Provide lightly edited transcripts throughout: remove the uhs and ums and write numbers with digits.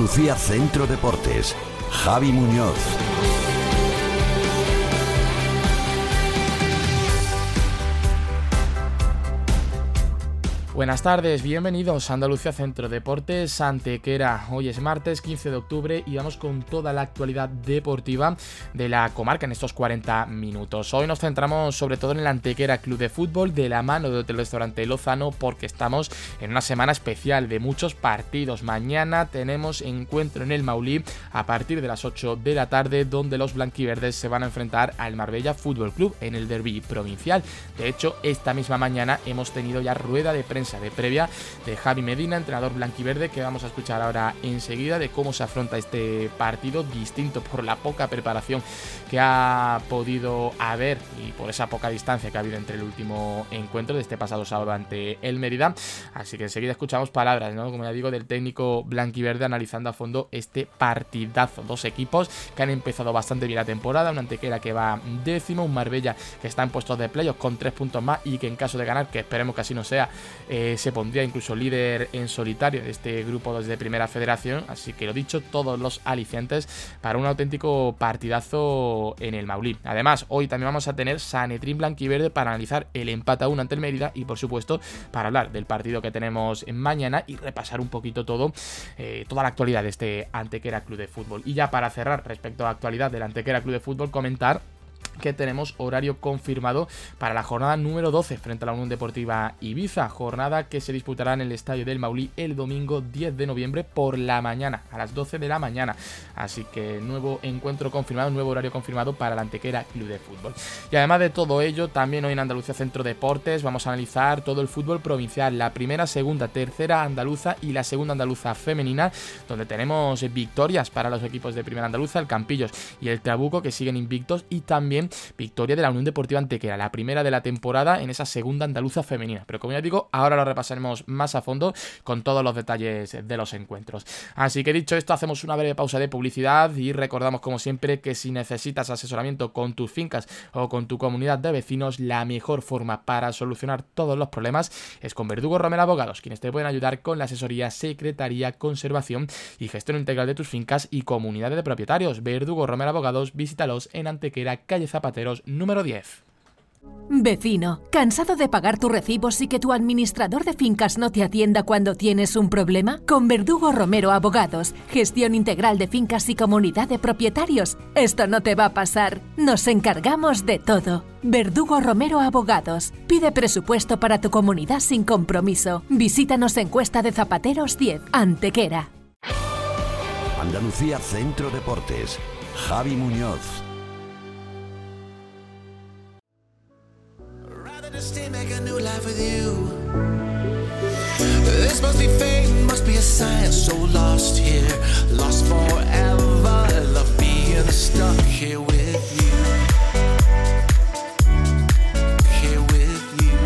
Andalucía Centro Deportes. Javi Muñoz. Buenas tardes, bienvenidos a Andalucía Centro Deportes, Antequera. Hoy es martes 15 de octubre y vamos con toda la actualidad deportiva de la comarca en estos 40 minutos. Hoy nos centramos sobre todo en el Antequera Club de Fútbol de la mano de Hotel Restaurante Lozano, porque estamos en una semana especial de muchos partidos. Mañana tenemos encuentro en el Maulí a partir de las 8 de la tarde, donde los blanquiverdes se van a enfrentar al Marbella Fútbol Club en el derbi provincial. De hecho, esta misma mañana hemos tenido ya rueda de prensa de previa de Javi Medina, entrenador blanquiverde, que vamos a escuchar ahora enseguida, de cómo se afronta este partido distinto por la poca preparación que ha podido haber y por esa poca distancia que ha habido entre el último encuentro de este pasado sábado ante el Mérida. Así que enseguida escuchamos palabras, ¿no?, como ya digo, del técnico blanquiverde analizando a fondo este partidazo. Dos equipos que han empezado bastante bien la temporada, un Antequera que va décimo, un Marbella que está en puestos de playoff con 3 puntos más y que en caso de ganar, que esperemos que así no sea, se pondría incluso líder en solitario de este grupo 2 de Primera Federación. Así que lo dicho, todos los alicientes para un auténtico partidazo en el Maulí. Además, hoy también vamos a tener Sanedrín blanquiverde para analizar el empate a 1 ante el Mérida y, por supuesto, para hablar del partido que tenemos mañana y repasar un poquito toda la actualidad de este Antequera Club de Fútbol. Y ya para cerrar, respecto a la actualidad del Antequera Club de Fútbol, comentar que tenemos horario confirmado para la jornada número 12 frente a la Unión Deportiva Ibiza, jornada que se disputará en el Estadio del Maulí el domingo 10 de noviembre por la mañana, a las 12 de la mañana. Así que nuevo encuentro confirmado, nuevo horario confirmado para el Antequera Club de Fútbol. Y además de todo ello, también hoy en Andalucía Centro Deportes vamos a analizar todo el fútbol provincial, la primera, segunda, tercera andaluza y la segunda andaluza femenina, donde tenemos victorias para los equipos de Primera Andaluza, el Campillos y el Trabuco, que siguen invictos, y también victoria de la Unión Deportiva Antequera, la primera de la temporada en esa segunda andaluza femenina. Pero como ya digo, ahora lo repasaremos más a fondo con todos los detalles de los encuentros. Así que dicho esto, hacemos una breve pausa de publicidad y recordamos como siempre que si necesitas asesoramiento con tus fincas o con tu comunidad de vecinos, la mejor forma para solucionar todos los problemas es con Verdugo Romero Abogados, quienes te pueden ayudar con la asesoría, secretaría, conservación y gestión integral de tus fincas y comunidades de propietarios. Verdugo Romero Abogados, visítalos en Antequera, calle Zapateros, número 10. Vecino, ¿cansado de pagar tus recibos y que tu administrador de fincas no te atienda cuando tienes un problema? Con Verdugo Romero Abogados, gestión integral de fincas y comunidad de propietarios. Esto no te va a pasar. Nos encargamos de todo. Verdugo Romero Abogados. Pide presupuesto para tu comunidad sin compromiso. Visítanos en Cuesta de Zapateros 10, Antequera. Andalucía Centro Deportes. Javi Muñoz. Make a new life with you. This must be fate, must be a sign. So lost here, lost forever. Love being stuck here with you. Here with you.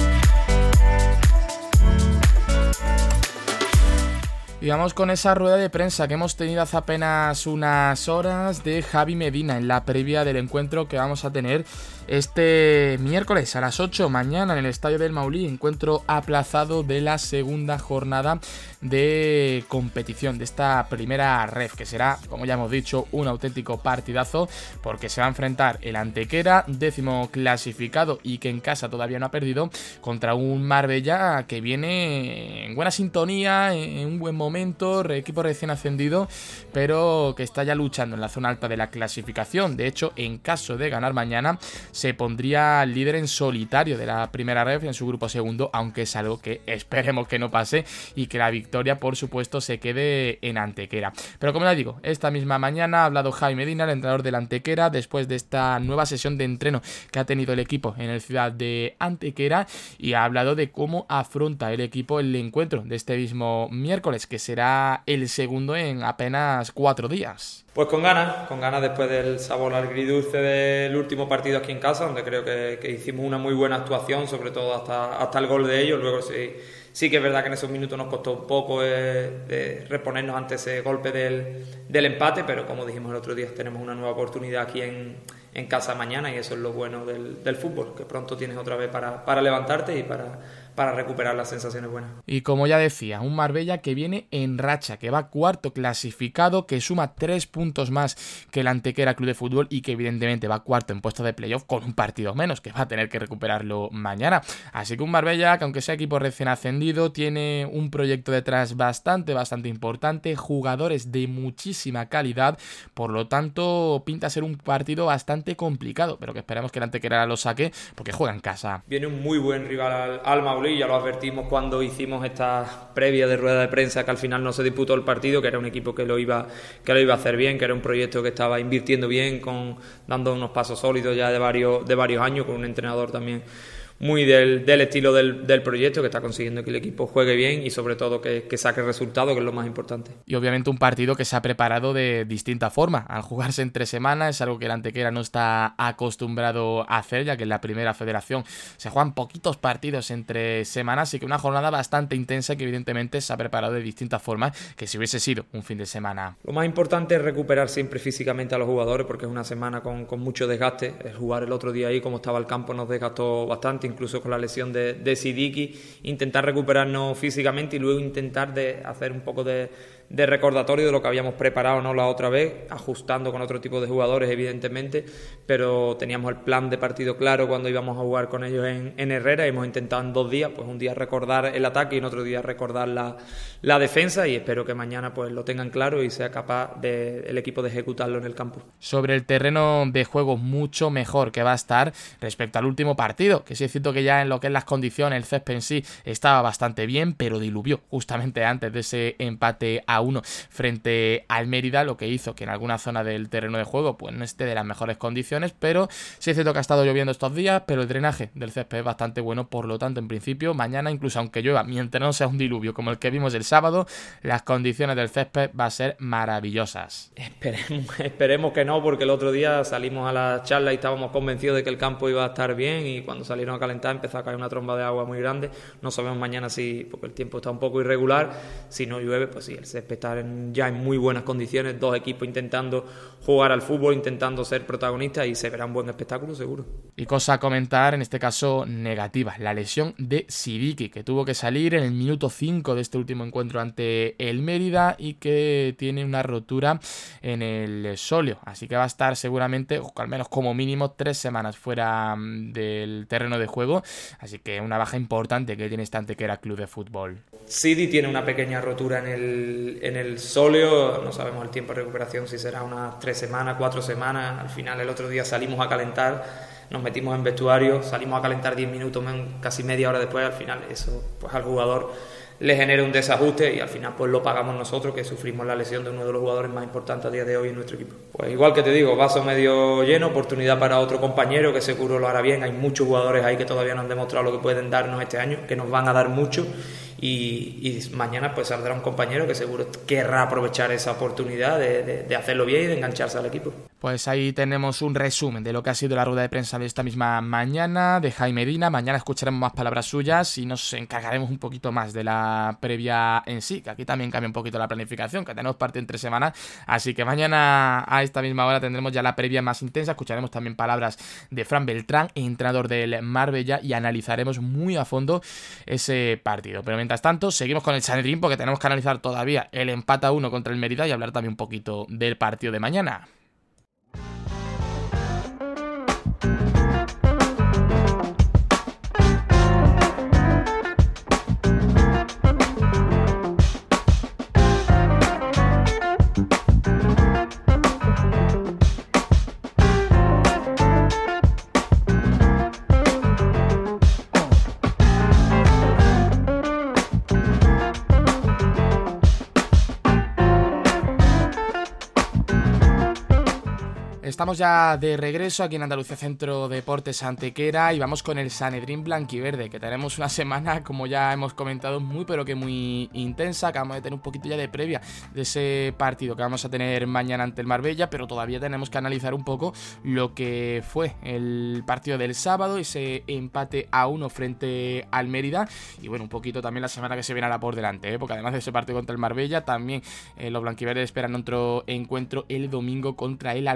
Y vamos con esa rueda de prensa que hemos tenido hace apenas unas horas de Javi Medina en la previa del encuentro que vamos a tener este miércoles a las 8 mañana en el Estadio del Maulí, encuentro aplazado de la segunda jornada de competición de esta primera ref, que será, como ya hemos dicho, un auténtico partidazo, porque se va a enfrentar el Antequera, décimo clasificado y que en casa todavía no ha perdido, contra un Marbella que viene en buena sintonía, en un buen momento, equipo recién ascendido, pero que está ya luchando en la zona alta de la clasificación. De hecho, en caso de ganar mañana, se pondría líder en solitario de la primera ref en su grupo segundo, aunque es algo que esperemos que no pase y que la victoria, por supuesto, se quede en Antequera. Pero como ya digo, esta misma mañana ha hablado Javi Medina, el entrenador del Antequera, después de esta nueva sesión de entreno que ha tenido el equipo en el Ciudad de Antequera, y ha hablado de cómo afronta el equipo el encuentro de este mismo miércoles, que será el segundo en apenas 4 días. Pues con ganas después del sabor agridulce del último partido aquí en casa, donde creo que hicimos una muy buena actuación, sobre todo hasta el gol de ellos. Luego sí que es verdad que en esos minutos nos costó un poco reponernos ante ese golpe del empate, pero como dijimos el otro día, tenemos una nueva oportunidad aquí en casa mañana, y eso es lo bueno del fútbol, que pronto tienes otra vez para levantarte y para recuperar las sensaciones buenas. Y como ya decía, un Marbella que viene en racha, que va cuarto clasificado, que suma 3 puntos más que el Antequera Club de Fútbol y que evidentemente va cuarto en puesto de playoff con un partido menos, que va a tener que recuperarlo mañana. Así que un Marbella que, aunque sea equipo recién ascendido, tiene un proyecto detrás bastante importante, jugadores de muchísima calidad, por lo tanto pinta ser un partido bastante complicado, pero que esperemos que el Antequera lo saque porque juega en casa. Viene un muy buen rival al Maulí, ya lo advertimos cuando hicimos esta previa de rueda de prensa, que al final no se disputó el partido, que era un equipo que lo iba a hacer bien, que era un proyecto que estaba invirtiendo bien, dando unos pasos sólidos ya de varios años, con un entrenador también muy del estilo del proyecto, que está consiguiendo que el equipo juegue bien y sobre todo que saque resultados, que es lo más importante. Y obviamente un partido que se ha preparado de distinta forma. Al jugarse entre semanas es algo que el Antequera no está acostumbrado a hacer, ya que en la primera federación se juegan poquitos partidos entre semanas, y que una jornada bastante intensa que evidentemente se ha preparado de distintas formas que si hubiese sido un fin de semana. Lo más importante es recuperar siempre físicamente a los jugadores, porque es una semana con mucho desgaste. El jugar el otro día ahí, como estaba el campo, nos desgastó bastante, incluso con la lesión de Sidiki. Intentar recuperarnos físicamente y luego intentar de hacer un poco de recordatorio de lo que habíamos preparado, ¿no?, la otra vez, ajustando con otro tipo de jugadores evidentemente, pero teníamos el plan de partido claro cuando íbamos a jugar con ellos en Herrera, y hemos intentado en 2 días, pues un día recordar el ataque y en otro día recordar la defensa, y espero que mañana pues lo tengan claro y sea capaz el equipo de ejecutarlo en el campo. Sobre el terreno de juego, mucho mejor que va a estar respecto al último partido, que sí es cierto que ya en lo que es las condiciones, el césped en sí estaba bastante bien, pero diluvió justamente antes de ese empate a 1 frente al Mérida, lo que hizo que en alguna zona del terreno de juego pues no esté de las mejores condiciones, pero sí es cierto que ha estado lloviendo estos días, pero el drenaje del césped es bastante bueno, por lo tanto en principio mañana, incluso aunque llueva, mientras no sea un diluvio como el que vimos el sábado, las condiciones del césped va a ser maravillosas. Esperemos que no, porque el otro día salimos a la charla y estábamos convencidos de que el campo iba a estar bien, y cuando salieron a calentar empezó a caer una tromba de agua muy grande. No sabemos mañana si, porque el tiempo está un poco irregular, si no llueve, pues sí, el césped está ya en muy buenas condiciones, 2 equipos intentando jugar al fútbol, intentando ser protagonistas, y se verá un buen espectáculo seguro. Y cosa a comentar, en este caso negativa, la lesión de Sidiki, que tuvo que salir en el minuto 5 de este último encuentro ante el Mérida y que tiene una rotura en el sóleo, así que va a estar seguramente, o al menos como mínimo, 3 semanas fuera del terreno de juego, así que una baja importante que tiene este Antequera Club de Fútbol. Sidi tiene una pequeña rotura en el sóleo, no sabemos el tiempo de recuperación, si será unas 3 semanas, 4 semanas. Al final el otro día salimos a calentar, nos metimos en vestuario, salimos a calentar 10 minutos, casi media hora después. Al final eso pues al jugador le genera un desajuste y al final pues lo pagamos nosotros, que sufrimos la lesión de uno de los jugadores más importantes a día de hoy en nuestro equipo. Pues igual que te digo, vaso medio lleno, oportunidad para otro compañero que seguro lo hará bien. Hay muchos jugadores ahí que todavía no han demostrado lo que pueden darnos este año, que nos van a dar mucho, y mañana pues saldrá un compañero que seguro querrá aprovechar esa oportunidad de hacerlo bien y de engancharse al equipo. Pues ahí tenemos un resumen de lo que ha sido la rueda de prensa de esta misma mañana de Jaime Medina. Mañana escucharemos más palabras suyas y nos encargaremos un poquito más de la previa en sí, que aquí también cambia un poquito la planificación, que tenemos partido entre semanas, así que mañana a esta misma hora tendremos ya la previa más intensa. Escucharemos también palabras de Fran Beltrán, entrenador del Marbella, y analizaremos muy a fondo ese partido. Pero mientras tanto, seguimos con el Sanedrín, porque tenemos que analizar todavía el empate a 1 contra el Mérida y hablar también un poquito del partido de mañana. Estamos ya de regreso aquí en Andalucía Centro Deportes Antequera y vamos con el Sanedrín blanquiverde, que tenemos una semana, como ya hemos comentado, muy pero que muy intensa. Acabamos de tener un poquito ya de previa de ese partido que vamos a tener mañana ante el Marbella, pero todavía tenemos que analizar un poco lo que fue el partido del sábado, ese empate a 1 frente al Mérida, y bueno, un poquito también la semana que se viene ahora por delante, porque además de ese partido contra el Marbella, también los blanquiverdes esperan otro encuentro el domingo contra el Alcoyano.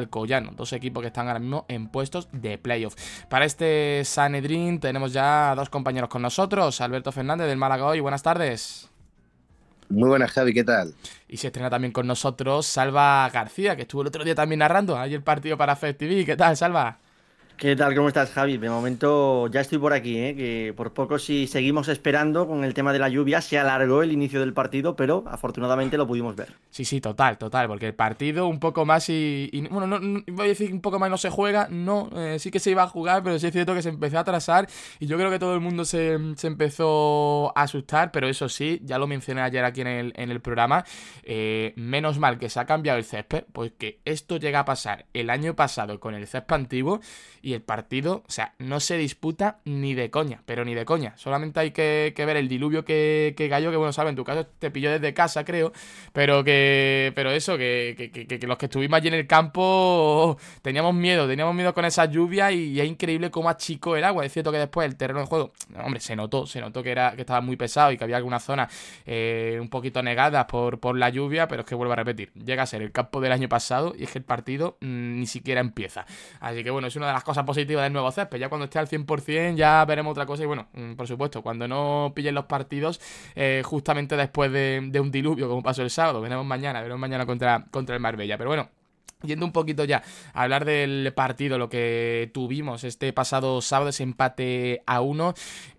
bueno, dos equipos que están ahora mismo en puestos de playoff. Para este Sanedrín tenemos ya dos compañeros con nosotros, Alberto Fernández del Málaga Hoy, buenas tardes. Muy buenas, Javi, ¿qué tal? Y se estrena también con nosotros Salva García, que estuvo el otro día también narrando ahí el partido para FEF-TV. ¿Qué tal, Salva? ¿Qué tal? ¿Cómo estás, Javi? De momento ya estoy por aquí, que por poco si seguimos esperando con el tema de la lluvia, se alargó el inicio del partido, pero afortunadamente lo pudimos ver. Sí, total, porque el partido un poco más bueno, no voy a decir un poco más no se juega, no, sí que se iba a jugar, pero sí es cierto que se empezó a atrasar y yo creo que todo el mundo se empezó a asustar, pero eso sí, ya lo mencioné ayer aquí en el programa, menos mal que se ha cambiado el césped, porque esto llega a pasar el año pasado con el césped antiguo y el partido, o sea, no se disputa ni de coña, pero ni de coña. Solamente hay que ver el diluvio que cayó, que bueno, sabes, en tu caso te pilló desde casa, creo, pero eso, que los que estuvimos allí en el campo teníamos miedo con esa lluvia y es increíble cómo achicó el agua. Es cierto que después el terreno de juego, hombre, se notó que estaba muy pesado y que había algunas zonas un poquito negadas por la lluvia, pero es que vuelvo a repetir, llega a ser el campo del año pasado y es que el partido ni siquiera empieza. Así que bueno, es una de las cosas positivas del nuevo césped. Ya cuando esté al 100% ya veremos otra cosa y bueno, por supuesto, cuando no pillen los partidos justamente después de un diluvio como pasó el sábado, veremos mañana contra el Marbella, pero bueno. Yendo un poquito ya a hablar del partido, lo que tuvimos este pasado sábado, ese empate a 1,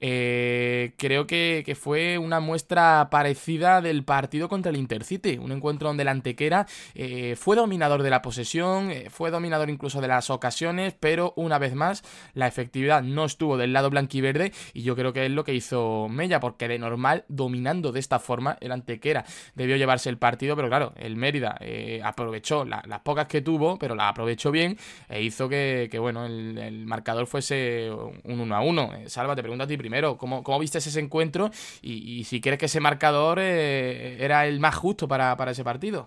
creo que fue una muestra parecida del partido contra el Intercity, un encuentro donde el Antequera fue dominador de la posesión, fue dominador incluso de las ocasiones, pero una vez más la efectividad no estuvo del lado blanquiverde y yo creo que es lo que hizo Mella, porque de normal, dominando de esta forma, el Antequera debió llevarse el partido, pero claro, el Mérida aprovechó las pocas que tuvo, pero la aprovechó bien e hizo que bueno, el marcador fuese un 1-1. Salva, te pregunto a ti primero, ¿cómo viste ese encuentro? Y si crees que ese marcador era el más justo para ese partido.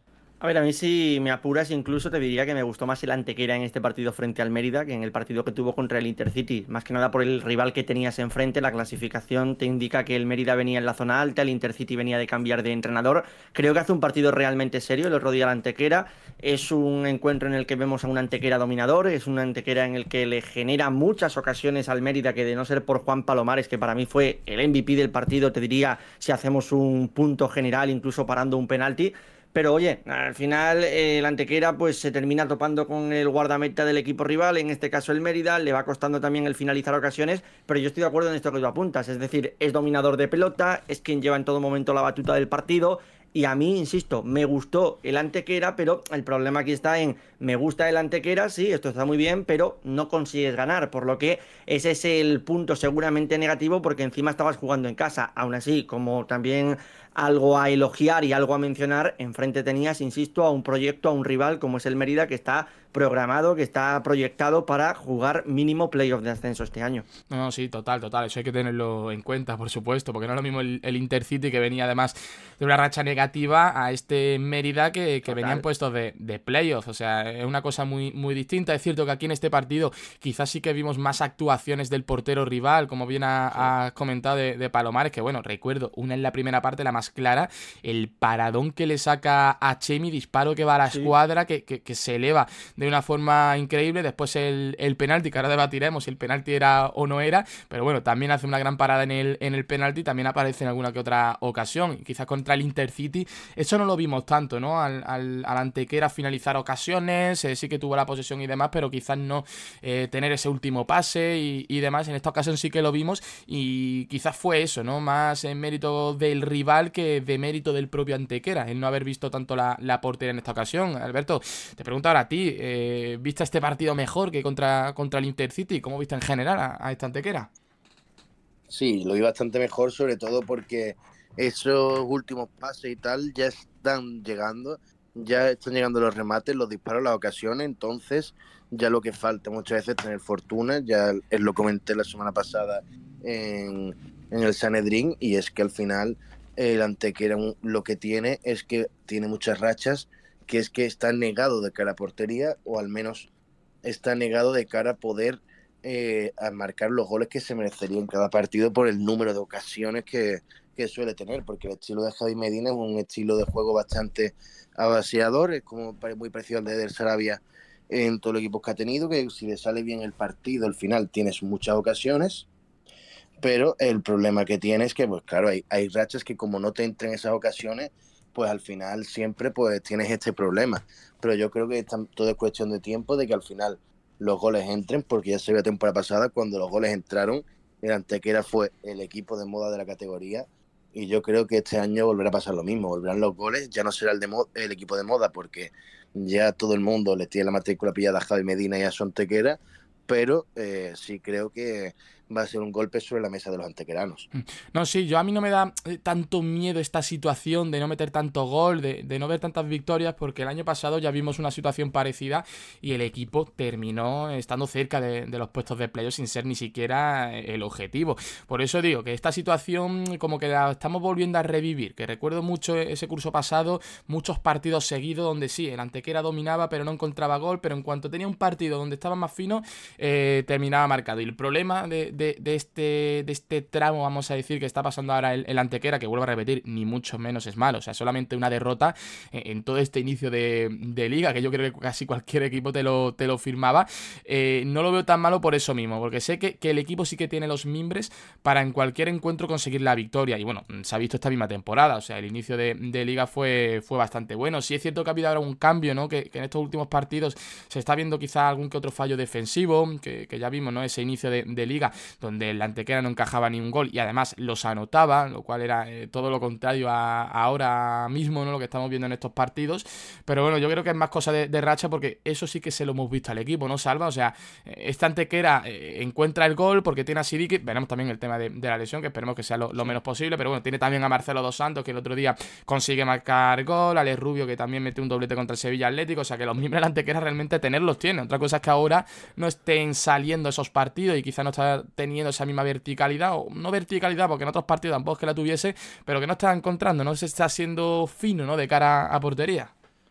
A ver, a mí si me apuras incluso te diría que me gustó más el Antequera en este partido frente al Mérida que en el partido que tuvo contra el Intercity. Más que nada por el rival que tenías enfrente, la clasificación te indica que el Mérida venía en la zona alta, el Intercity venía de cambiar de entrenador. Creo que hace un partido realmente serio el otro día el Antequera. Es un encuentro en el que vemos a un Antequera dominador, es un Antequera en el que le genera muchas ocasiones al Mérida, que de no ser por Juan Palomares, que para mí fue el MVP del partido, te diría si hacemos un punto general, incluso parando un penalti. Pero oye, al final el Antequera pues se termina topando con el guardameta del equipo rival, en este caso el Mérida, le va costando también el finalizar ocasiones, pero yo estoy de acuerdo en esto que tú apuntas, es decir, es dominador de pelota, es quien lleva en todo momento la batuta del partido. Y a mí, insisto, me gustó el Antequera, pero el problema aquí está en, me gusta el Antequera, sí, esto está muy bien, pero no consigues ganar, por lo que ese es el punto seguramente negativo, porque encima estabas jugando en casa. Aún así, como también algo a elogiar y algo a mencionar, enfrente tenías, insisto, a un proyecto, a un rival como es el Mérida, que está programado, que está proyectado para jugar mínimo playoff de ascenso este año. No, sí, total, eso hay que tenerlo en cuenta, por supuesto, porque no es lo mismo el Intercity, que venía además de una racha negativa, a este Mérida que venía en puestos de playoff, o sea, es una cosa muy, muy distinta. Es cierto que aquí en este partido quizás sí que vimos más actuaciones del portero rival, como bien has comentado de Palomares, que bueno, recuerdo, una en la primera parte, la más clara, el paradón que le saca a Chemi, disparo que va a la escuadra, que se eleva de una forma increíble. Después el penalti, que ahora debatiremos si el penalti era o no era, pero bueno, también hace una gran parada en el penalti, también aparece en alguna que otra ocasión. Quizás contra el Intercity eso no lo vimos tanto, ¿no? Al Antequera finalizar ocasiones, sí que tuvo la posesión y demás, pero quizás no tener ese último pase y demás. En esta ocasión sí que lo vimos y quizás fue eso, ¿no? Más en mérito del rival que de mérito del propio Antequera, el no haber visto tanto la portería en esta ocasión. Alberto, te pregunto ahora a ti, ¿viste este partido mejor que contra el Intercity? ¿Cómo viste en general a esta Antequera? Sí, lo vi bastante mejor, sobre todo porque esos últimos pases y tal ya están llegando los remates, los disparos, las ocasiones. Entonces ya lo que falta muchas veces es tener fortuna. Ya lo comenté la semana pasada en el Sanedrín, y es que al final el Antequera lo que tiene es que tiene muchas rachas, que es que está negado de cara a portería, o al menos está negado de cara a poder a marcar los goles que se merecería en cada partido por el número de ocasiones que suele tener, porque el estilo de Javi Medina es un estilo de juego bastante avasallador, es como muy parecido al de Eder Sarabia en todos los equipos que ha tenido, que si le sale bien el partido, al final tienes muchas ocasiones, pero el problema que tiene es que, pues claro, hay rachas que como no te entran esas ocasiones, pues al final siempre pues tienes este problema. Pero yo creo que todo es cuestión de tiempo, de que al final los goles entren, porque ya se vio la temporada pasada, cuando los goles entraron, el Antequera fue el equipo de moda de la categoría, y yo creo que este año volverá a pasar lo mismo, volverán los goles, ya no será el equipo de moda, porque ya todo el mundo le tiene la matrícula pillada a Javi Medina y a su Antequera, pero sí creo que va a ser un golpe sobre la mesa de los antequeranos. No, sí, a mí no me da tanto miedo esta situación de no meter tanto gol, de no ver tantas victorias, porque el año pasado ya vimos una situación parecida y el equipo terminó estando cerca de los puestos de playoff sin ser ni siquiera el objetivo. Por eso digo que esta situación como que la estamos volviendo a revivir, que recuerdo mucho ese curso pasado, muchos partidos seguidos donde sí, el Antequera dominaba pero no encontraba gol, pero en cuanto tenía un partido donde estaba más fino, terminaba marcado. Y el problema de este tramo, vamos a decir, que está pasando ahora el Antequera, que vuelvo a repetir, ni mucho menos es malo, o sea, solamente una derrota en todo este inicio de liga, que yo creo que casi cualquier equipo te lo firmaba, no lo veo tan malo por eso mismo, porque sé que el equipo sí que tiene los mimbres para en cualquier encuentro conseguir la victoria, y bueno, se ha visto esta misma temporada, o sea, el inicio de liga fue bastante bueno. Sí es cierto que ha habido ahora un cambio, ¿no? Que en estos últimos partidos se está viendo quizá algún que otro fallo defensivo, que ya vimos, ¿no? Ese inicio de liga donde el Antequera no encajaba ni un gol y además los anotaba, lo cual era todo lo contrario a ahora mismo, ¿no? Lo que estamos viendo en estos partidos. Pero bueno, yo creo que es más cosa de racha, porque eso sí que se lo hemos visto al equipo, ¿no, Salva? O sea, este Antequera encuentra el gol porque tiene a Sidiki. Veremos también el tema de la lesión, que esperemos que sea lo menos posible, pero bueno, tiene también a Marcelo Dos Santos, que el otro día consigue marcar gol, Alex Rubio, que también mete un doblete contra el Sevilla Atlético. O sea, que los miembros del Antequera realmente tenerlos tiene. Otra cosa es que ahora no estén saliendo esos partidos y quizá no está teniendo esa misma verticalidad, o no verticalidad porque en otros partidos tampoco es que la tuviese, pero que no está encontrando, no se está siendo fino, ¿no? De cara a portería.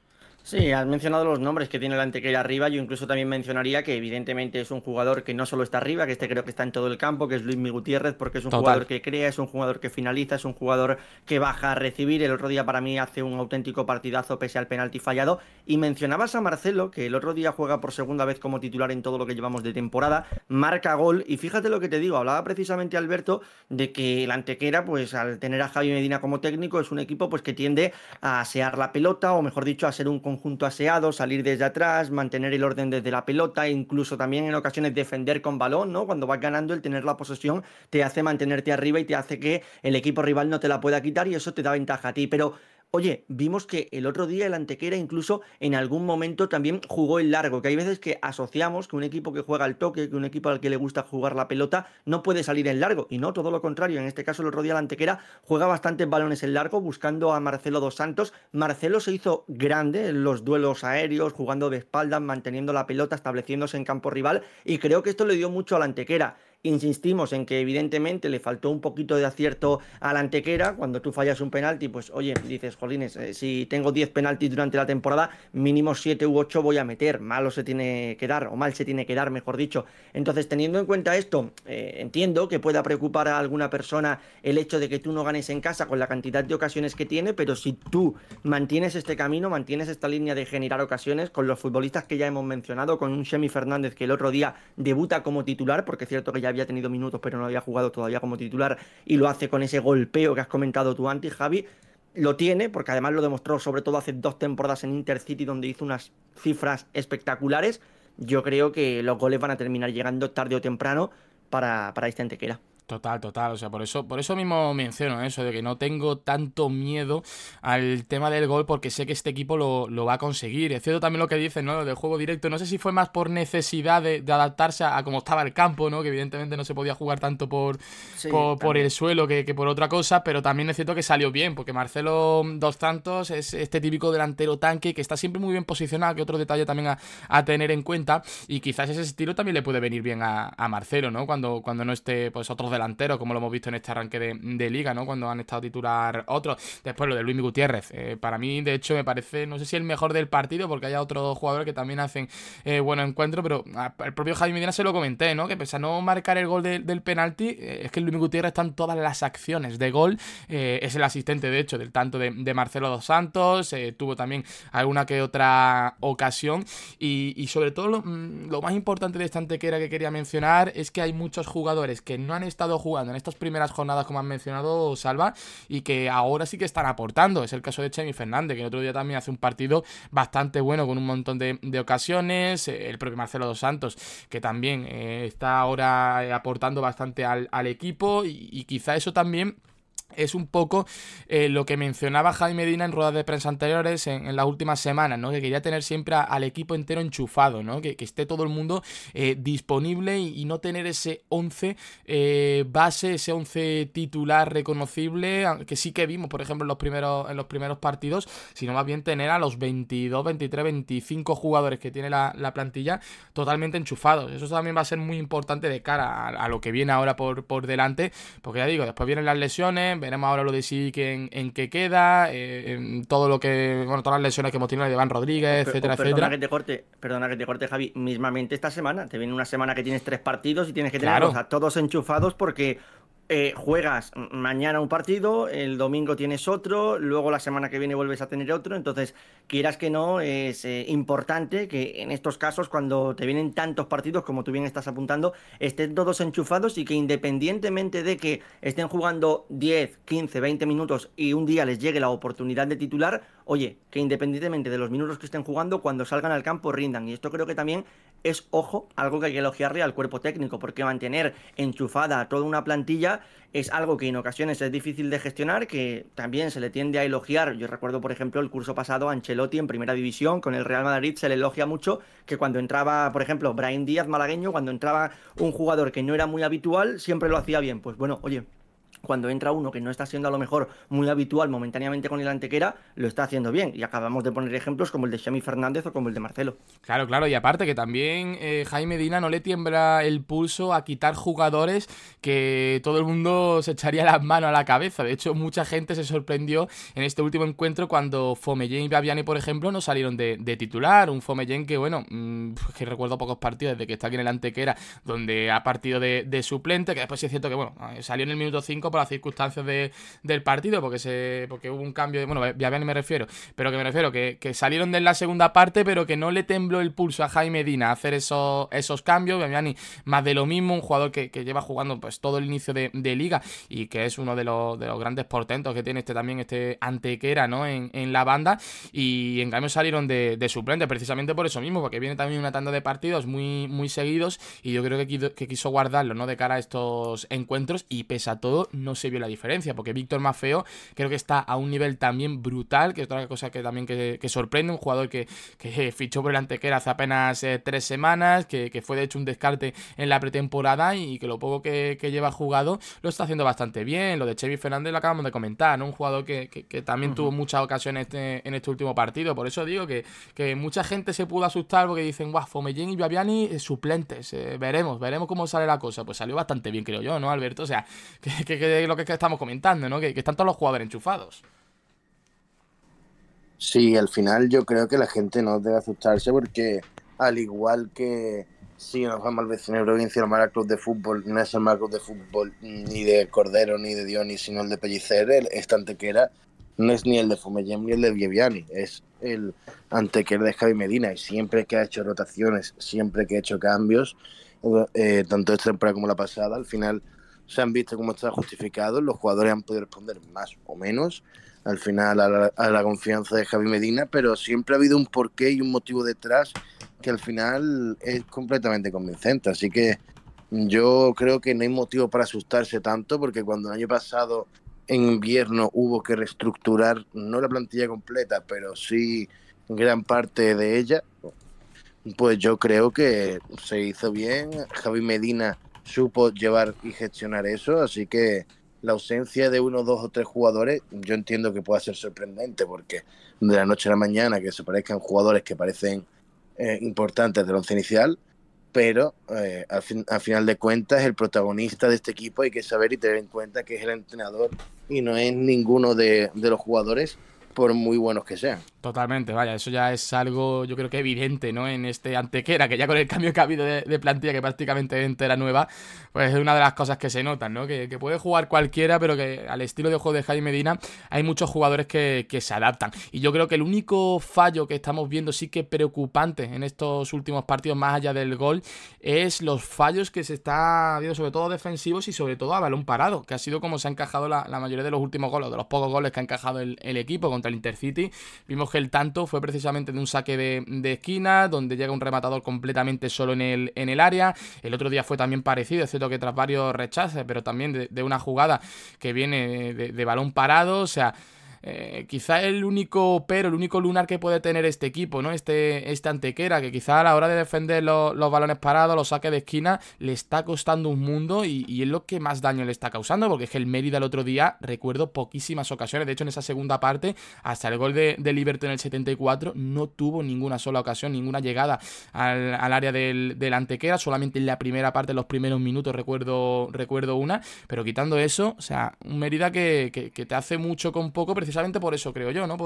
Sí, has mencionado los nombres que tiene el Antequera arriba. Yo incluso también mencionaría que evidentemente es un jugador que no solo está arriba, que creo que está en todo el campo, que es Luismi Gutiérrez, porque es un jugador que crea, es un jugador que finaliza, es un jugador que baja a recibir. El otro día para mí hace un auténtico partidazo pese al penalti fallado. Y mencionabas a Marcelo, que el otro día juega por segunda vez como titular en todo lo que llevamos de temporada, marca gol, y fíjate lo que te digo, hablaba precisamente Alberto de que el Antequera, pues al tener a Javi Medina como técnico, es un equipo pues que tiende a asear la pelota, o mejor dicho, a ser un conjunto aseado, salir desde atrás, mantener el orden desde la pelota, e incluso también en ocasiones defender con balón, ¿no? Cuando vas ganando, el tener la posesión te hace mantenerte arriba y te hace que el equipo rival no te la pueda quitar, y eso te da ventaja a ti. Pero oye, vimos que el otro día el Antequera incluso en algún momento también jugó el largo, que hay veces que asociamos que un equipo que juega al toque, que un equipo al que le gusta jugar la pelota, no puede salir en largo, y no, todo lo contrario. En este caso el otro día el Antequera juega bastantes balones en largo, buscando a Marcelo Dos Santos. Marcelo se hizo grande en los duelos aéreos, jugando de espaldas, manteniendo la pelota, estableciéndose en campo rival, y creo que esto le dio mucho al Antequera. Insistimos en que evidentemente le faltó un poquito de acierto a la Antequera. Cuando tú fallas un penalti, pues oye, dices, jolines, si tengo 10 penaltis durante la temporada, mínimo 7 u 8 voy a meter. Malo se tiene que dar, o mal se tiene que dar, mejor dicho. Entonces, teniendo en cuenta esto, entiendo que pueda preocupar a alguna persona el hecho de que tú no ganes en casa con la cantidad de ocasiones que tiene, pero si tú mantienes este camino, mantienes esta línea de generar ocasiones con los futbolistas que ya hemos mencionado, con un Xemi Fernández que el otro día debuta como titular, porque es cierto que ya había tenido minutos pero no había jugado todavía como titular, y lo hace con ese golpeo que has comentado tú antes, Javi. Lo tiene, porque además lo demostró sobre todo hace 2 temporadas en Intercity, donde hizo unas cifras espectaculares. Yo creo que los goles van a terminar llegando tarde o temprano para este Antequera. Total, o sea, por eso mismo menciono eso, de que no tengo tanto miedo al tema del gol, porque sé que este equipo lo va a conseguir. Es cierto también lo que dicen, ¿no? Del juego directo, no sé si fue más por necesidad de adaptarse a cómo estaba el campo, ¿no? Que evidentemente no se podía jugar tanto por el suelo que por otra cosa, pero también es cierto que salió bien, porque Marcelo Dos Santos es este típico delantero tanque que está siempre muy bien posicionado, que otro detalle también a tener en cuenta, y quizás ese estilo también le puede venir bien a Marcelo, ¿no? Cuando no esté, pues, otros delanteros, como lo hemos visto en este arranque de liga, ¿no? Cuando han estado titular otros. Después lo de Luis Gutiérrez, para mí de hecho me parece, no sé si el mejor del partido, porque hay otros jugadores que también hacen buenos encuentros, pero el propio Javi Medina se lo comenté, ¿no? Que pese a no marcar el gol del penalti, es que Luis Gutiérrez está en todas las acciones de gol, es el asistente de hecho del tanto de Marcelo dos Santos, tuvo también alguna que otra ocasión y sobre todo lo más importante de esta Antequera que quería mencionar es que hay muchos jugadores que no han estado jugando en estas primeras jornadas, como han mencionado, Salva, y que ahora sí que están aportando. Es el caso de Chemi Fernández, que el otro día también hace un partido bastante bueno con un montón de ocasiones, el propio Marcelo dos Santos, que también está ahora aportando bastante al equipo y quizá eso también es un poco lo que mencionaba Javi Medina en ruedas de prensa anteriores en las últimas semanas, ¿no? Que quería tener siempre al equipo entero enchufado, ¿no? Que esté todo el mundo disponible y no tener ese 11 base, ese 11 titular reconocible, que sí que vimos, por ejemplo, en los primeros partidos, sino más bien tener a los 22, 23, 25 jugadores que tiene la plantilla totalmente enchufados. Eso también va a ser muy importante de cara a lo que viene ahora por delante, porque ya digo, después vienen las lesiones. Veremos ahora lo de Sic en qué queda, en todo lo que, bueno, todas las lesiones que hemos tenido de Iván Rodríguez, etcétera, perdona etcétera. Perdona que te corte, Javi. Mismamente esta semana, te viene una semana que tienes 3 partidos y tienes que Claro. tenerlos a todos enchufados porque juegas mañana un partido, el domingo tienes otro, luego la semana que viene vuelves a tener otro, entonces quieras que no, es importante que en estos casos cuando te vienen tantos partidos como tú bien estás apuntando, estén todos enchufados y que independientemente de que estén jugando 10, 15, 20 minutos y un día les llegue la oportunidad de titular, oye, que independientemente de los minutos que estén jugando, cuando salgan al campo rindan. Y esto creo que también es, ojo, algo que hay que elogiarle al cuerpo técnico, porque mantener enchufada a toda una plantilla es algo que en ocasiones es difícil de gestionar, que también se le tiende a elogiar. Yo recuerdo, por ejemplo, el curso pasado a Ancelotti en Primera División con el Real Madrid, se le elogia mucho que cuando entraba, por ejemplo, Brahim Díaz, malagueño, cuando entraba un jugador que no era muy habitual, siempre lo hacía bien. Pues bueno, oye, cuando entra uno que no está siendo a lo mejor muy habitual momentáneamente con el Antequera, lo está haciendo bien. Y acabamos de poner ejemplos como el de Xemi Fernández o como el de Marcelo. Claro, y aparte que también Jaime Medina no le tiembla el pulso a quitar jugadores que todo el mundo se echaría las manos a la cabeza. De hecho, mucha gente se sorprendió en este último encuentro cuando Fomellén y Babiani, por ejemplo, no salieron de titular. Un Fomellén que, bueno, que recuerdo pocos partidos desde que está aquí en el Antequera, donde ha partido de suplente, que después sí es cierto que, bueno, salió en el minuto 5 por las circunstancias del partido, porque hubo un cambio de, bueno, Babiani me refiero, pero que me refiero que salieron de la segunda parte, pero que no le tembló el pulso a Jaime Medina a hacer esos cambios. Babiani más de lo mismo, un jugador que lleva jugando pues todo el inicio de liga y que es uno de los grandes portentos que tiene este Antequera, ¿no? en la banda, y en cambio salieron de suplente precisamente por eso mismo, porque viene también una tanda de partidos muy, muy seguidos y yo creo que quiso guardarlo, ¿no? De cara a estos encuentros, y pese a todo no se vio la diferencia, porque Víctor Maffeo creo que está a un nivel también brutal, que es otra cosa que también que sorprende, un jugador que fichó por el Antequera hace apenas 3 semanas, que fue de hecho un descarte en la pretemporada y que lo poco que lleva jugado lo está haciendo bastante bien. Lo de Xemi Fernández lo acabamos de comentar, ¿no? Un jugador que también tuvo muchas ocasiones en este último partido. Por eso digo que mucha gente se pudo asustar porque dicen, guau, Fomellén y Babiani suplentes, veremos cómo sale la cosa. Pues salió bastante bien, creo yo, ¿no, Alberto? O sea, que lo que estamos comentando, ¿no? Que están todos los jugadores enchufados. Sí, al final yo creo que la gente no debe asustarse porque al igual que si nos vamos al vecino de provincia, el mal club de fútbol no es el mal club de fútbol ni de Cordero ni de Dionis, sino el de Pellicer, este Antequera no es ni el de Fomellén ni el de Babiani, es el Antequera de Javi Medina, y siempre que ha hecho rotaciones, siempre que ha hecho cambios, tanto esta temporada como la pasada, al final se han visto cómo está justificado, los jugadores han podido responder más o menos al final a la confianza de Javi Medina, pero siempre ha habido un porqué y un motivo detrás que al final es completamente convincente, así que yo creo que no hay motivo para asustarse tanto, porque cuando el año pasado en invierno hubo que reestructurar no la plantilla completa, pero sí gran parte de ella, pues yo creo que se hizo bien. Javi Medina supo llevar y gestionar eso, así que la ausencia de 1, 2 o 3 jugadores yo entiendo que pueda ser sorprendente, porque de la noche a la mañana que se parezcan jugadores que parecen importantes del once inicial, pero al final de cuentas el protagonista de este equipo hay que saber y tener en cuenta que es el entrenador y no es ninguno de los jugadores, por muy buenos que sean. Totalmente, vaya, eso ya es algo yo creo que evidente, ¿no? En este Antequera, que ya con el cambio que ha habido de plantilla, que prácticamente entera nueva, pues es una de las cosas que se notan, ¿no? Que puede jugar cualquiera, pero que al estilo de juego de Jaime Medina hay muchos jugadores que se adaptan. Y yo creo que el único fallo que estamos viendo sí que preocupante en estos últimos partidos, más allá del gol, es los fallos que se está viendo, sobre todo defensivos y sobre todo a balón parado, que ha sido como se ha encajado la mayoría de los últimos goles, de los pocos goles que ha encajado el equipo contra el Intercity. Vimos que el tanto fue precisamente de un saque de esquina, donde llega un rematador completamente solo en el área. El otro día fue también parecido, excepto que tras varios rechaces, pero también de una jugada que viene de balón parado. O sea, quizá el único lunar que puede tener este equipo, ¿no? Este Antequera, que quizá a la hora de defender los balones parados, los saques de esquina, le está costando un mundo y es lo que más daño le está causando, porque es que el Mérida el otro día, recuerdo poquísimas ocasiones, de hecho en esa segunda parte, hasta el gol de Liberty en el 74, no tuvo ninguna sola ocasión, ninguna llegada al área del Antequera, solamente en la primera parte, en los primeros minutos recuerdo una, pero quitando eso, o sea, un Mérida que te hace mucho con poco, precisamente por eso creo yo, ¿no?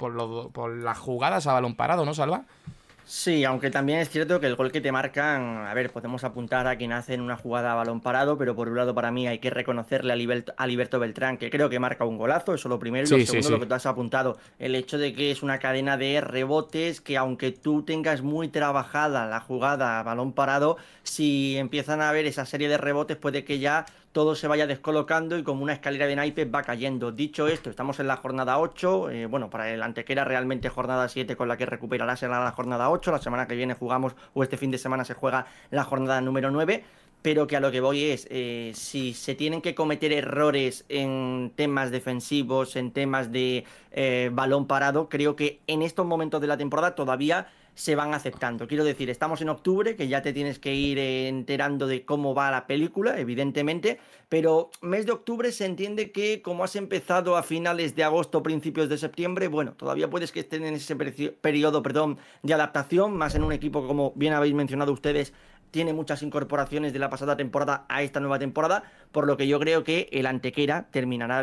Por las jugadas a balón parado, ¿no, Salva? Sí, aunque también es cierto que el gol que te marcan, a ver, podemos apuntar a quien hace en una jugada a balón parado, pero por un lado para mí hay que reconocerle a Liberto Beltrán, que creo que marca un golazo, eso lo primero, y lo segundo, lo que tú has apuntado, el hecho de que es una cadena de rebotes que aunque tú tengas muy trabajada la jugada a balón parado, si empiezan a haber esa serie de rebotes puede que ya todo se vaya descolocando y como una escalera de naipes va cayendo. Dicho esto, estamos en la jornada 8, bueno, para el Antequera realmente jornada 7 con la que recuperará será la jornada 8, la semana que viene jugamos, o este fin de semana se juega la jornada número 9, pero que a lo que voy es, si se tienen que cometer errores en temas defensivos, en temas de balón parado, creo que en estos momentos de la temporada todavía se van aceptando. Quiero decir, estamos en octubre, que ya te tienes que ir enterando de cómo va la película, evidentemente, pero mes de octubre se entiende que como has empezado a finales de agosto, principios de septiembre, bueno, todavía puedes que estén en ese periodo, de adaptación, más en un equipo, como bien habéis mencionado ustedes, tiene muchas incorporaciones de la pasada temporada a esta nueva temporada, por lo que yo creo que el Antequera terminará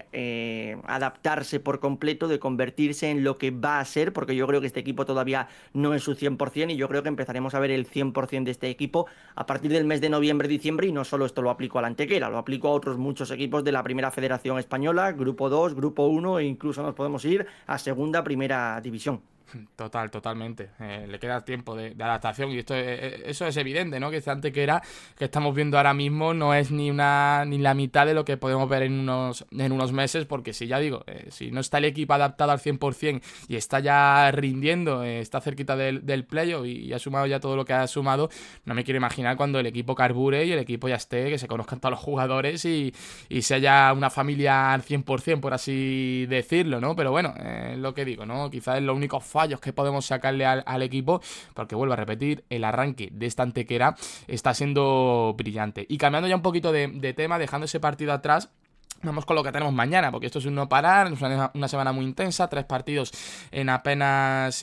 de adaptarse por completo, de convertirse en lo que va a ser, porque yo creo que este equipo todavía no es su 100% y yo creo que empezaremos a ver el 100% de este equipo a partir del mes de noviembre-diciembre, y no solo esto lo aplico al Antequera, lo aplico a otros muchos equipos de la Primera Federación Española, Grupo 2, Grupo 1 e incluso nos podemos ir a Segunda, Primera División. Totalmente. Le queda tiempo de adaptación y eso es evidente, ¿no? Que este Antequera que estamos viendo ahora mismo no es ni la mitad de lo que podemos ver en unos meses, porque si ya digo, si no está el equipo adaptado al 100% y está ya rindiendo, está cerquita del playoff y ha sumado ya todo lo que ha sumado, no me quiero imaginar cuando el equipo carbure y el equipo ya esté, que se conozcan todos los jugadores y sea ya una familia al 100%, por así decirlo, ¿no? Pero bueno, lo que digo, ¿no? Quizás es lo único fallos que podemos sacarle al equipo, porque vuelvo a repetir, el arranque de esta Antequera está siendo brillante. Y cambiando ya un poquito de tema, dejando ese partido atrás, vamos con lo que tenemos mañana, porque esto es un no parar, es una semana muy intensa, 3 partidos en apenas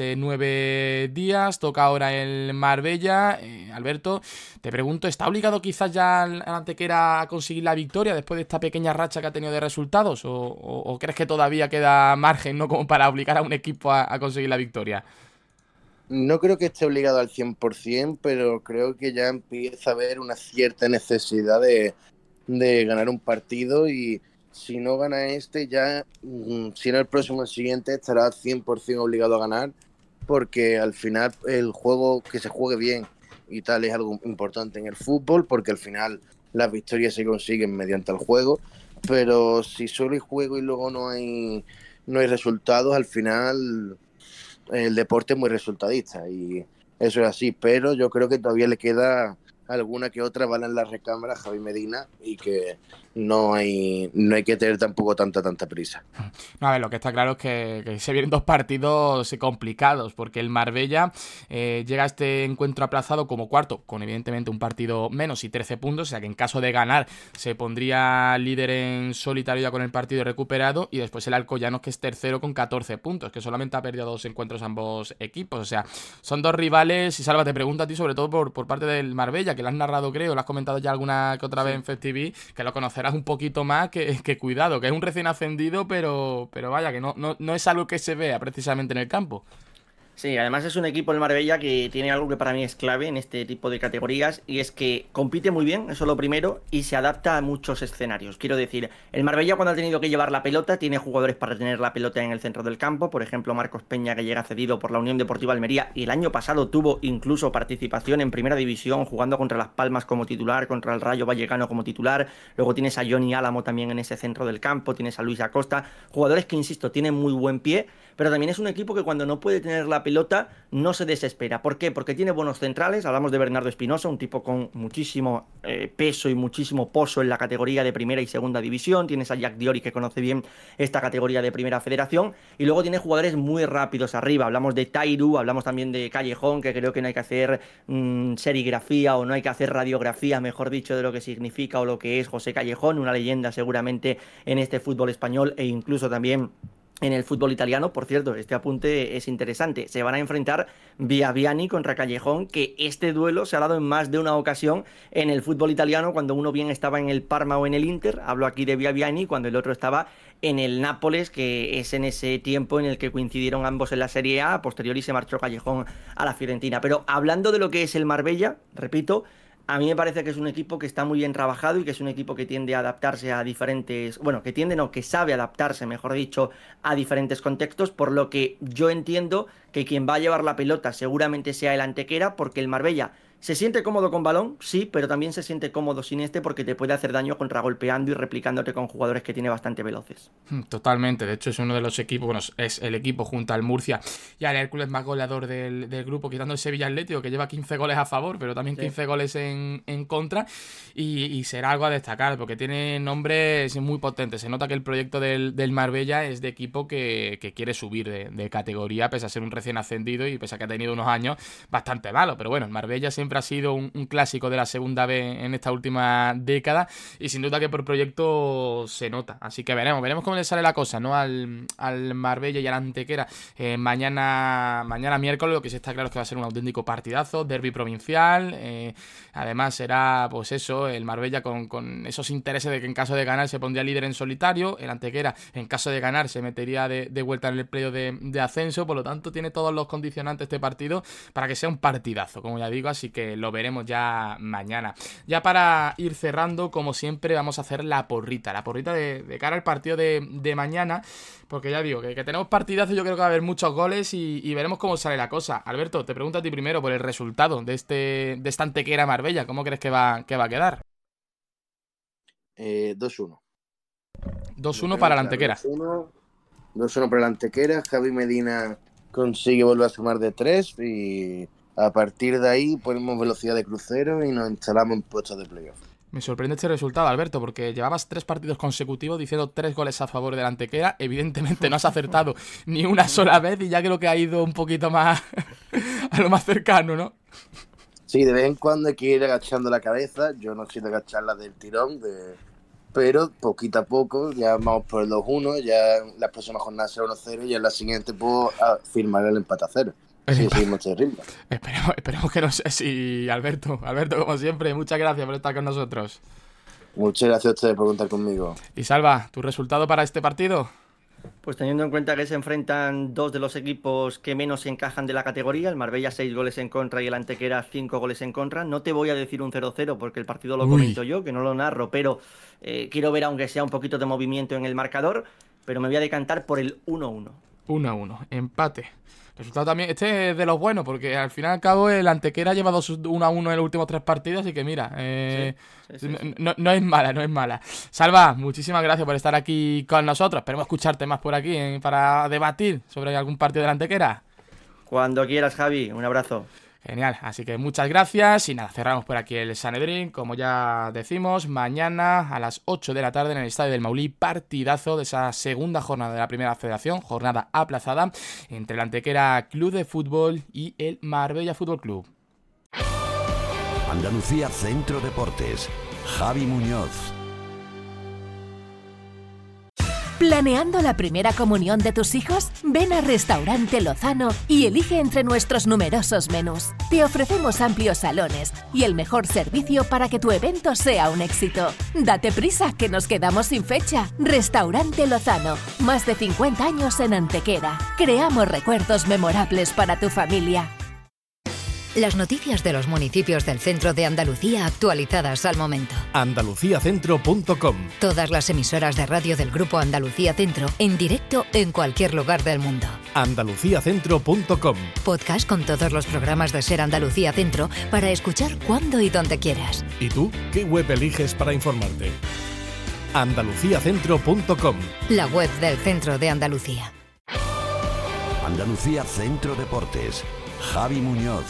9 días, toca ahora el Marbella. Alberto, te pregunto, ¿está obligado quizás ya el Antequera a conseguir la victoria después de esta pequeña racha que ha tenido de resultados? ¿O crees que todavía queda margen, ¿no?, como para obligar a un equipo a conseguir la victoria? No creo que esté obligado al 100%, pero creo que ya empieza a haber una cierta necesidad de ganar un partido, y si no gana este ya, si no el próximo, el siguiente, estará 100% obligado a ganar, porque al final el juego, que se juegue bien y tal, es algo importante en el fútbol, porque al final las victorias se consiguen mediante el juego, pero si solo hay juego y luego no hay resultados, al final el deporte es muy resultadista y eso es así, pero yo creo que todavía le queda alguna que otra bala en la recámara a Javi Medina, y que no hay que tener tampoco tanta prisa. No, a ver, lo que está claro es que se vienen 2 partidos complicados, porque el Marbella llega a este encuentro aplazado como cuarto, con evidentemente un partido menos y 13 puntos, o sea que en caso de ganar se pondría líder en solitario ya con el partido recuperado, y después el Alcoyanos, que es tercero con 14 puntos, que solamente ha perdido 2 encuentros ambos equipos, o sea, son 2 rivales. Y Salva, te pregunto a ti sobre todo por parte del Marbella, que lo has narrado, creo, lo has comentado ya alguna que otra vez en FESTV, que lo conocerás un poquito más, que cuidado, que es un recién ascendido, pero vaya, que no es algo que se vea precisamente en el campo. Sí, además es un equipo, el Marbella, que tiene algo que para mí es clave en este tipo de categorías, y es que compite muy bien, eso es lo primero, y se adapta a muchos escenarios. Quiero decir, el Marbella, cuando ha tenido que llevar la pelota, tiene jugadores para tener la pelota en el centro del campo. Por ejemplo, Marcos Peña, que llega cedido por la Unión Deportiva Almería, y el año pasado tuvo incluso participación en Primera División, jugando contra Las Palmas como titular, contra el Rayo Vallecano como titular. Luego tienes a Johnny Álamo también en ese centro del campo, tienes a Luis Acosta, jugadores que, insisto, tienen muy buen pie, pero también es un equipo que cuando no puede tener la pelota no se desespera. ¿Por qué? Porque tiene buenos centrales. Hablamos de Bernardo Espinosa, un tipo con muchísimo peso y muchísimo pozo en la categoría de primera y segunda división. Tienes a Jack Diori, que conoce bien esta categoría de primera federación. Y luego tiene jugadores muy rápidos arriba. Hablamos de Tairu, hablamos también de Callejón, que creo que no hay que hacer serigrafía, o no hay que hacer radiografía, mejor dicho, de lo que significa o lo que es José Callejón, una leyenda seguramente en este fútbol español e incluso también en el fútbol italiano. Por cierto, este apunte es interesante. Se van a enfrentar Viani contra Callejón, que este duelo se ha dado en más de una ocasión en el fútbol italiano, cuando uno bien estaba en el Parma o en el Inter. Hablo aquí de Viani, cuando el otro estaba en el Nápoles, que es en ese tiempo en el que coincidieron ambos en la Serie A. A posteriori se marchó Callejón a la Fiorentina. Pero hablando de lo que es el Marbella, repito, a mí me parece que es un equipo que está muy bien trabajado y que es un equipo que tiende a adaptarse a diferentes... Bueno, que sabe adaptarse, mejor dicho, a diferentes contextos, por lo que yo entiendo que quien va a llevar la pelota seguramente sea el Antequera, porque el Marbella se siente cómodo con balón, sí, pero también se siente cómodo sin porque te puede hacer daño contragolpeando y replicándote con jugadores que tiene bastante veloces. Totalmente, de hecho es uno de los equipos, bueno, es el equipo junto al Murcia y al Hércules más goleador del grupo, quitando el Sevilla Atlético, que lleva 15 goles a favor, pero también 15 goles en contra, y será algo a destacar, porque tiene nombres muy potentes. Se nota que el proyecto del Marbella es de equipo que quiere subir de categoría, pese a ser un recién ascendido y pese a que ha tenido unos años bastante malos, pero bueno, el Marbella siempre ha sido un clásico de la segunda B en esta última década, y sin duda que por proyecto se nota, así que veremos cómo le sale la cosa, ¿no? Al Marbella y al Antequera mañana miércoles. Lo que sí está claro es que va a ser un auténtico partidazo, derbi provincial, además será pues eso, el Marbella con esos intereses de que en caso de ganar se pondría líder en solitario, el Antequera en caso de ganar se metería de vuelta en el playoff de ascenso, por lo tanto tiene todos los condicionantes este partido para que sea un partidazo, como ya digo, así que lo veremos ya mañana. Ya para ir cerrando, como siempre, vamos a hacer la porrita de cara al partido de mañana, porque ya digo que tenemos partidazo. Yo creo que va a haber muchos goles y veremos cómo sale la cosa. Alberto, te pregunto a ti primero por el resultado de esta Antequera Marbella. ¿Cómo crees que va a quedar? 2-1. 2-1 para la Antequera. 2-1 para la Antequera. Javi Medina consigue volver a sumar de 3 y a partir de ahí ponemos velocidad de crucero y nos instalamos en puestos de playoff. Me sorprende este resultado, Alberto, porque llevabas 3 partidos consecutivos diciendo 3 goles a favor de la Antequera. Evidentemente no has acertado ni una sola vez y ya creo que ha ido un poquito más a lo más cercano, ¿no? Sí, de vez en cuando hay que ir agachando la cabeza. Yo no soy de agacharla del tirón, pero poquito a poco, ya vamos por el 2-1, ya la próxima jornada será 1-0 y en la siguiente puedo firmar el empate a 0. Sí, mucho ritmo. Esperemos que no sé si Alberto, como siempre, muchas gracias por estar con nosotros. Muchas gracias a ustedes por contar conmigo. Y Salva, ¿tu resultado para este partido? Pues teniendo en cuenta que se enfrentan 2 de los equipos que menos encajan de la categoría, el Marbella 6 goles en contra y el Antequera 5 goles en contra, no te voy a decir un 0-0 porque el partido lo comento yo, que no lo narro, pero quiero ver aunque sea un poquito de movimiento en el marcador, pero me voy a decantar por el 1-1. 1-1, empate. Resultado también, este es de los buenos, porque al fin y al cabo el Antequera lleva 1-1 en los últimos 3 partidos, así que mira, sí. No es mala. Salva, muchísimas gracias por estar aquí con nosotros. Esperemos escucharte más por aquí para debatir sobre algún partido del Antequera. Cuando quieras, Javi, un abrazo. Genial, así que muchas gracias y nada, cerramos por aquí el Sanedrín, como ya decimos, mañana a las 8 de la tarde en el Estadio del Maulí, partidazo de esa segunda jornada de la Primera Federación, jornada aplazada entre el Antequera Club de Fútbol y el Marbella Fútbol Club. Andalucía Centro Deportes, Javi Muñoz. ¿Planeando la primera comunión de tus hijos? Ven a Restaurante Lozano y elige entre nuestros numerosos menús. Te ofrecemos amplios salones y el mejor servicio para que tu evento sea un éxito. Date prisa, que nos quedamos sin fecha. Restaurante Lozano, más de 50 años en Antequera. Creamos recuerdos memorables para tu familia. Las noticias de los municipios del centro de Andalucía actualizadas al momento. Andaluciacentro.com. Todas las emisoras de radio del Grupo Andalucía Centro en directo en cualquier lugar del mundo. Andaluciacentro.com. Podcast con todos los programas de Ser Andalucía Centro para escuchar cuando y donde quieras. ¿Y tú qué web eliges para informarte? Andaluciacentro.com. La web del centro de Andalucía. Andalucía Centro Deportes, Javi Muñoz.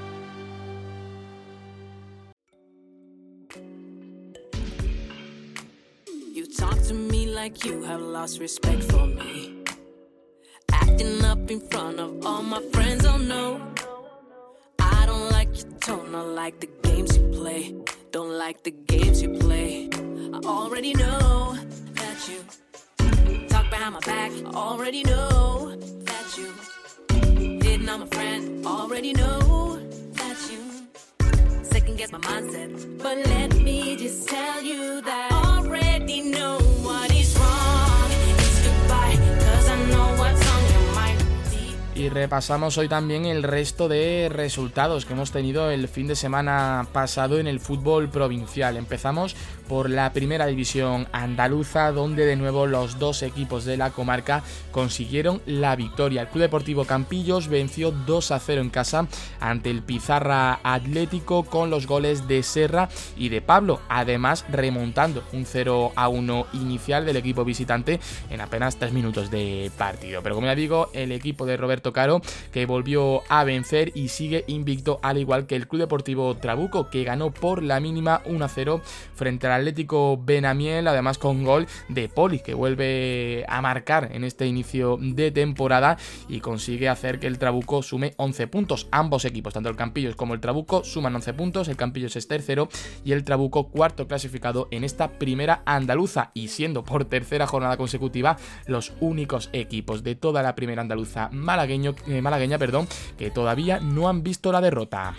Talk to me like you have lost respect for me. Acting up in front of all my friends, oh no. I don't like your tone, I like the games you play. Don't like the games you play. I already know that you talk behind my back. I already know that you hitting on my friend. Already know that you second guess my mindset. But let me just tell you that I already know what is wrong. It's goodbye, 'cause I know what's on your mind. Y repasamos hoy también el resto de resultados que hemos tenido el fin de semana pasado en el fútbol provincial. Empezamos por la primera división andaluza, donde de nuevo los dos equipos de la comarca consiguieron la victoria. El Club Deportivo Campillos venció 2-0 en casa ante el Pizarra Atlético con los goles de Serra y de Pablo, además remontando un 0-1 inicial del equipo visitante en apenas 3 minutos de partido. Pero como ya digo, el equipo de Roberto Caro, que volvió a vencer y sigue invicto, al igual que el Club Deportivo Trabuco, que ganó por la mínima 1-0 frente al Atlético Benamiel, además con gol de Poli, que vuelve a marcar en este inicio de temporada y consigue hacer que el Trabuco sume 11 puntos. Ambos equipos, tanto el Campillos como el Trabuco, suman 11 puntos. El Campillos es tercero y el Trabuco cuarto clasificado en esta primera andaluza, y siendo por tercera jornada consecutiva los únicos equipos de toda la primera andaluza malagueña, que todavía no han visto la derrota.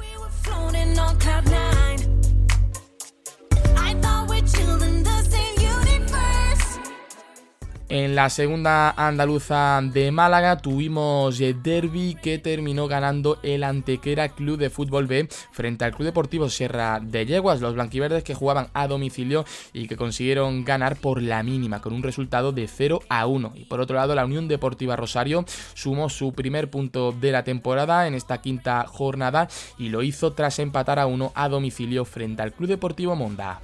En la segunda andaluza de Málaga tuvimos derbi que terminó ganando el Antequera Club de Fútbol B frente al Club Deportivo Sierra de Yeguas, los blanquiverdes que jugaban a domicilio y que consiguieron ganar por la mínima con un resultado de 0-1. Y por otro lado, la Unión Deportiva Rosario sumó su primer punto de la temporada en esta quinta jornada y lo hizo tras empatar a 1 a domicilio frente al Club Deportivo Monda.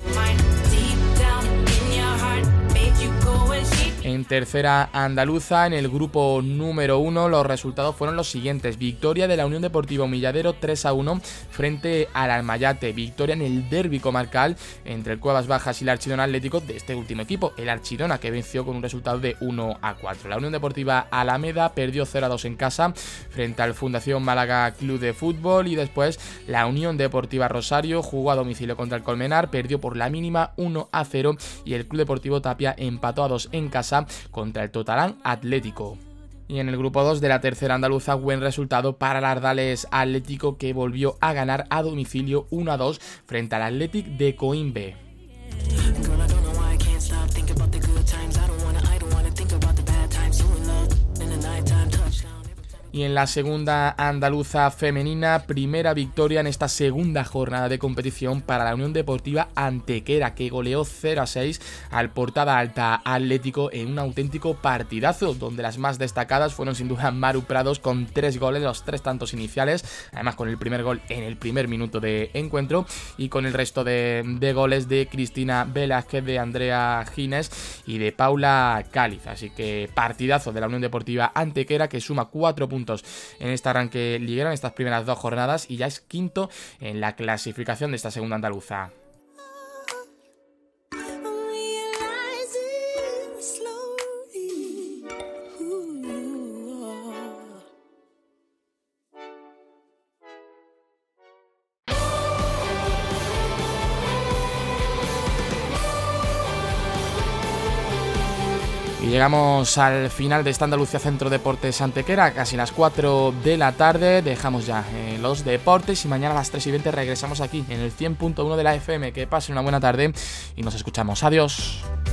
En tercera andaluza, en el grupo número 1, los resultados fueron los siguientes. Victoria de la Unión Deportiva Humilladero 3-1 frente al Almayate. Victoria en el derbi comarcal entre el Cuevas Bajas y el Archidona Atlético de este último equipo, el Archidona, que venció con un resultado de 1-4. La Unión Deportiva Alameda perdió 0-2 en casa frente al Fundación Málaga Club de Fútbol, y después la Unión Deportiva Rosario jugó a domicilio contra el Colmenar, perdió por la mínima 1-0, y el Club Deportivo Tapia empató a 2 en casa contra el Totalán Atlético. Y en el grupo 2 de la tercera andaluza, buen resultado para el Ardales Atlético, que volvió a ganar a domicilio 1-2 frente al Athletic de Coimbe. Y en la segunda andaluza femenina, primera victoria en esta segunda jornada de competición para la Unión Deportiva Antequera, que goleó 0-6 al Portada Alta Atlético en un auténtico partidazo, donde las más destacadas fueron sin duda Maru Prados con 3 goles, los 3 tantos iniciales, además con el primer gol en el primer minuto de encuentro, y con el resto de goles de Cristina Velázquez, de Andrea Gines y de Paula Cáliz. Así que partidazo de la Unión Deportiva Antequera, que suma 4 puntos puntos en este arranque liguero, en estas primeras 2 jornadas, y ya es quinto en la clasificación de esta segunda andaluza. Y llegamos al final de esta Andalucía Centro Deportes Antequera, casi las 4 de la tarde. Dejamos ya los deportes y mañana a las 3:20 regresamos aquí en el 100.1 de la FM. Que pasen una buena tarde y nos escuchamos. Adiós.